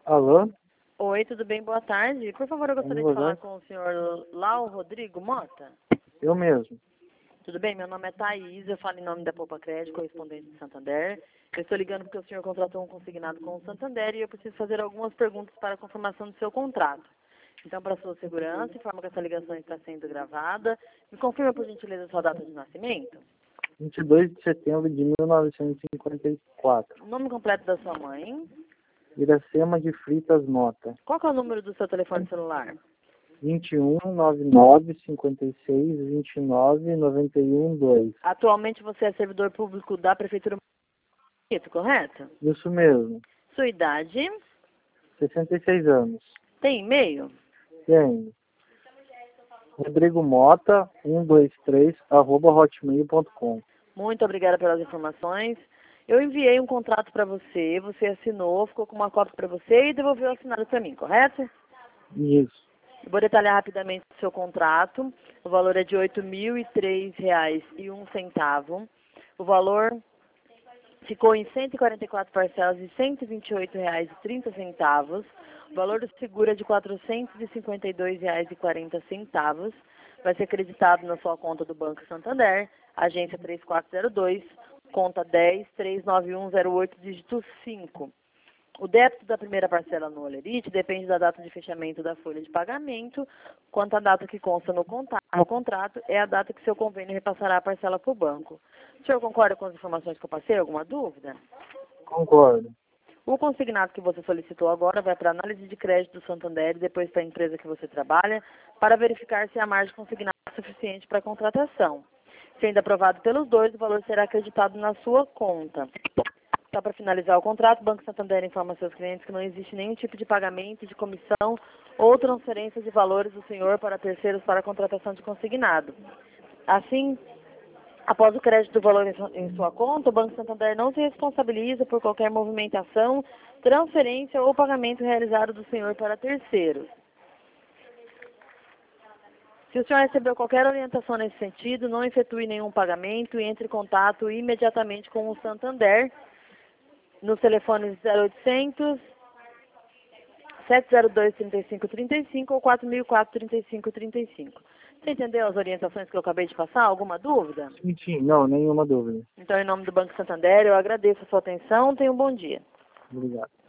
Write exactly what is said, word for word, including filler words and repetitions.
Alô? Oi, tudo bem? Boa tarde. Por favor, eu gostaria Boa de falar tarde. com o senhor Lau Rodrigo Mota. Eu mesmo. Tudo bem? Meu nome é Thaís, eu falo em nome da Poupa Crédito, correspondente de Santander. Eu estou ligando porque o senhor contratou um consignado com o Santander e eu preciso fazer algumas perguntas para a confirmação do seu contrato. Então, para sua segurança, informa que essa ligação está sendo gravada. Me confirma, por gentileza, sua data de nascimento. vinte e dois de setembro de mil novecentos e cinquenta e quatro. O nome completo da sua mãe. Iracema de Fritas Mota. Qual que é o número do seu telefone celular? vinte e um, noventa e nove, cinquenta e seis, vinte e nove, noventa e um, dois. Atualmente você é servidor público da Prefeitura Municipal, correto? Isso mesmo. Sua idade? sessenta e seis anos. Tem e-mail? Tenho. Rodrigo Mota, cento e vinte e três, arroba hotmail ponto com. Muito obrigada pelas informações. Eu enviei um contrato para você, você assinou, ficou com uma cópia para você e devolveu assinado para mim, correto? Isso. Eu vou detalhar rapidamente o seu contrato. O valor é de oito mil e três reais e um centavo. O valor ficou em cento e quarenta e quatro parcelas de cento e vinte e oito reais e trinta centavos. O valor do seguro é de quatrocentos e cinquenta e dois reais e quarenta centavos. Vai ser acreditado na sua conta do Banco Santander, agência três quatro zero dois, conta dez, três nove um zero oito, dígito cinco. O débito da primeira parcela no Olerite depende da data de fechamento da folha de pagamento, quanto a data que consta no conta- no contrato é a data que seu convênio repassará a parcela para o banco. O senhor concorda com as informações que eu passei? Alguma dúvida? Concordo. O consignado que você solicitou agora vai para a análise de crédito do Santander e depois para a empresa que você trabalha, para verificar se a margem consignada é suficiente para a contratação. Sendo aprovado pelos dois, o valor será acreditado na sua conta. Só para finalizar o contrato, o Banco Santander informa seus clientes que não existe nenhum tipo de pagamento, de comissão ou transferência de valores do senhor para terceiros para a contratação de consignado. Assim, após o crédito do valor em sua- em sua conta, o Banco Santander não se responsabiliza por qualquer movimentação, transferência ou pagamento realizado do senhor para terceiros. Se o senhor recebeu qualquer orientação nesse sentido, não efetue nenhum pagamento e entre em contato imediatamente com o Santander nos telefones zero oitocentos, sete zero dois, trinta e cinco trinta e cinco ou quatro mil e quatro, trinta e cinco trinta e cinco. Você entendeu as orientações que eu acabei de passar? Alguma dúvida? Sim, sim. Não, nenhuma dúvida. Então, em nome do Banco Santander, eu agradeço a sua atenção. Tenha um bom dia. Obrigado.